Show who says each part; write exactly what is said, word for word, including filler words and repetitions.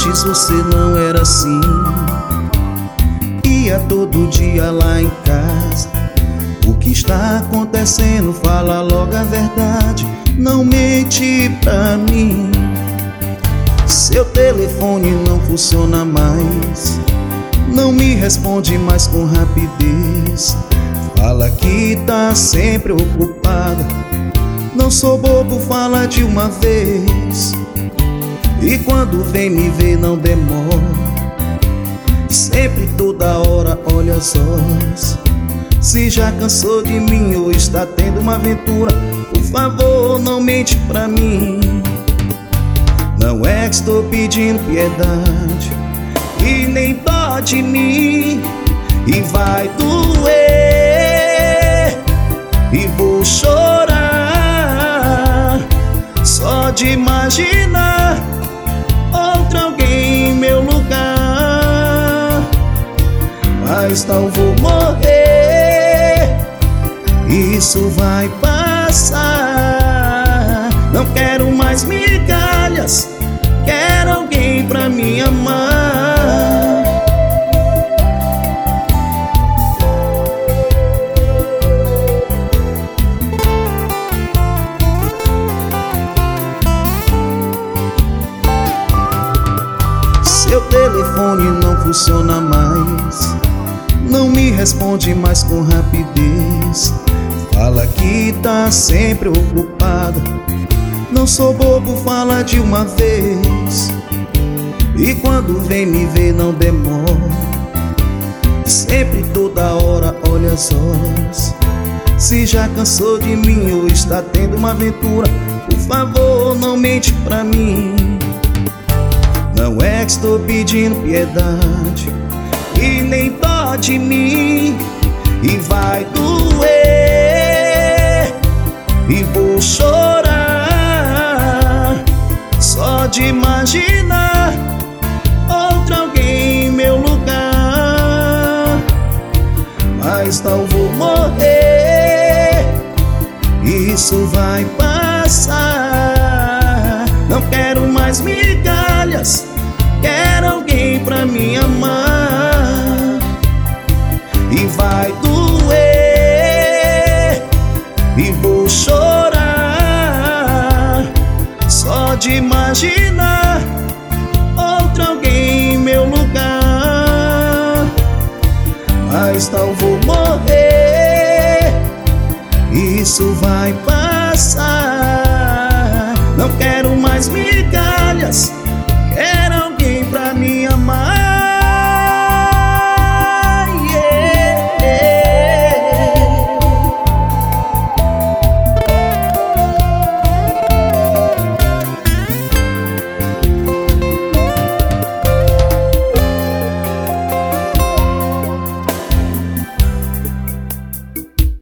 Speaker 1: Antes você não era assim. Ia todo dia lá em casa. O que está acontecendo? Fala logo a verdade, não mente pra mim. Seu telefone não funciona mais, não me responde mais com rapidez. Fala que tá sempre ocupada. Não sou bobo, fala de uma vez. E quando vem me ver não demora. Sempre, toda hora, olha as horas. Se já cansou de mim ou está tendo uma aventura, por favor, não mente pra mim. Não é que estou pedindo piedade e nem dó de mim. E vai doer e vou chorar só de imaginar outra alguém em meu lugar. Mas não vou morrer, isso vai passar. Não quero mais migalhas, quero alguém pra me amar. Seu telefone não funciona mais, não me responde mais com rapidez. Fala que tá sempre ocupada. Não sou bobo, fala de uma vez. E quando vem me ver não demora. Sempre, toda hora, olha as horas. Se já cansou de mim ou está tendo uma aventura, por favor, não mente pra mim. Não é que estou pedindo piedade e nem dó de mim. E vai doer e vou chorar só de imaginar outra alguém em meu lugar. Mas não vou morrer, isso vai passar. Não quero mais migalhas, quero alguém pra me amar. E vai doer e vou chorar só de imaginar outra alguém em meu lugar. Mas não vou morrer, isso vai passar. Não quero mais me